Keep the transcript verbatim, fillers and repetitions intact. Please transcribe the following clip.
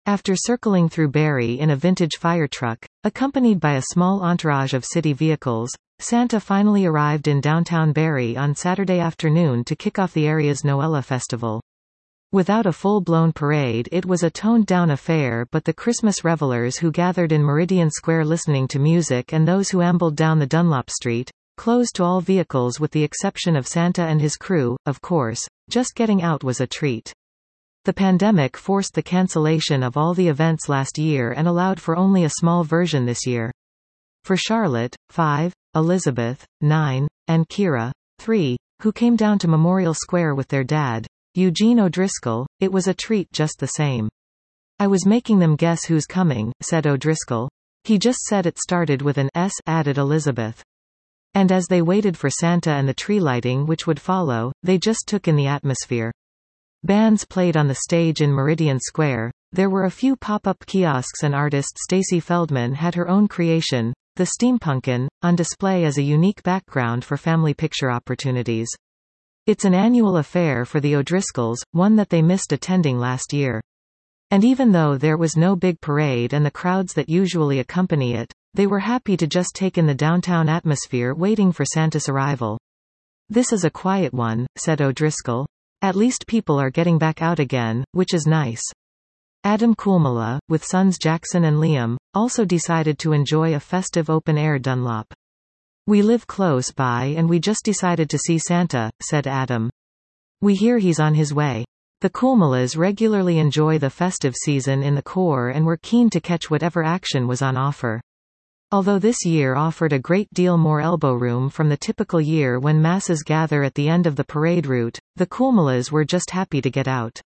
After circling through Barrie in a vintage fire truck, accompanied by a small entourage of city vehicles, Santa finally arrived in downtown Barrie on Saturday afternoon to kick off the area's Noella festival. Without a full-blown parade, it was a toned-down affair, but the Christmas revelers who gathered in Meridian Square listening to music and those who ambled down the Dunlop Street, closed to all vehicles with the exception of Santa and his crew, of course, just getting out was a treat. The pandemic forced the cancellation of all the events last year and allowed for only a small version this year. For Charlotte, five, Elizabeth, nine, and Kira, three, who came down to Memorial Square with their dad, Eugene O'Driscoll, it was a treat just the same. "I was making them guess who's coming," said O'Driscoll. "He just said it started with an S," added Elizabeth. And as they waited for Santa and the tree lighting which would follow, they just took in the atmosphere. Bands played on the stage in Meridian Square. There were a few pop-up kiosks and artist Stacy Feldman had her own creation, the Steampunkin, on display as a unique background for family picture opportunities. It's an annual affair for the O'Driscolls, one that they missed attending last year. And even though there was no big parade and the crowds that usually accompany it, they were happy to just take in the downtown atmosphere waiting for Santa's arrival. "This is a quiet one," said O'Driscoll. "At least people are getting back out again, which is nice." Adam Koolmela, with sons Jackson and Liam, also decided to enjoy a festive open-air Dunlop. "We live close by and we just decided to see Santa," said Adam. "We hear he's on his way." The Koolmelas regularly enjoy the festive season in the core and were keen to catch whatever action was on offer. Although this year offered a great deal more elbow room from the typical year when masses gather at the end of the parade route, the Koolmelas were just happy to get out.